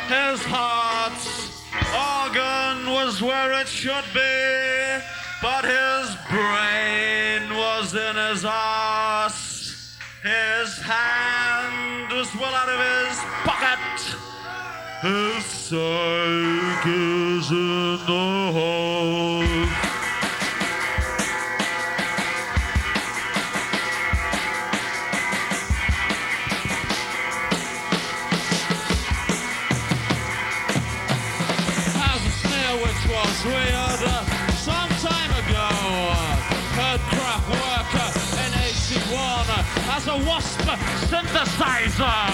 His heart's organ was where it should be, but his brain was in his arse. His hand was well out of his pocket. His psyche is in the hole. Was reared some time ago. Heard craft worker in 81 as a wasp synthesizer.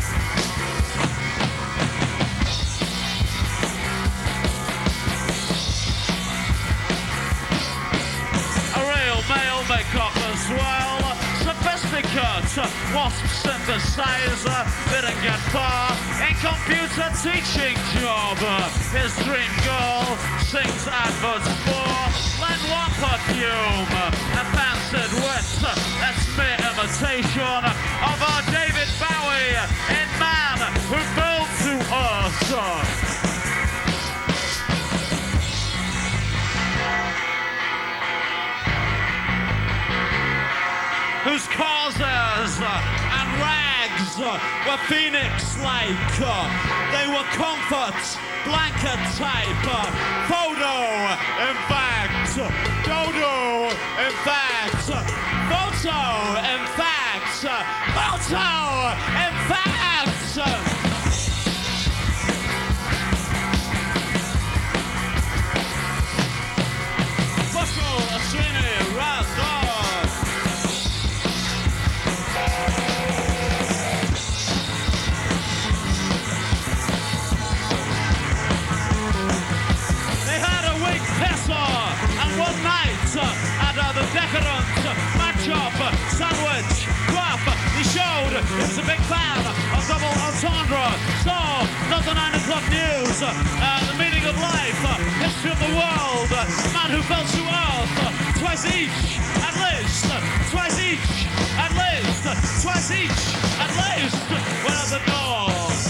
A real male makeup as well. Sophisticate wasp synthesizer didn't get far in computer teaching job. His dream girl sings adverts for Lenoir perfume and fancied wit. That's mere imitation of our David Bowie in Man Who Fell to Earth. Whose causes and rags were phoenix-like. They were comfort, blanket type, photo, in fact, dodo, in fact, photo, in fact, photo, in fact. Buckle, Aswini, Razdor. And one night at the Decadent match-up sandwich club, he showed he was a big fan of double entendre. So, not the 9 o'clock news, the meaning of life, history of the world, man who fell to earth, twice each, at least, twice each, at least, twice each, at least, went out the door.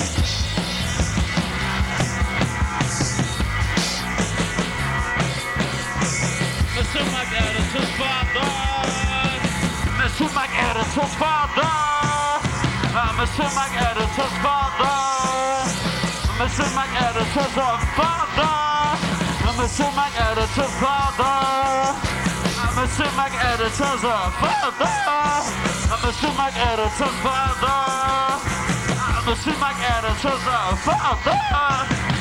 Mr. McEditor's father, Mr. McEditor's father, Mr. McEditor's father, Mr. McEditor's father, Mr. McEditor's father, Mr. McEditor's father, Mr. McEditor's father, Mr. McEditor's father.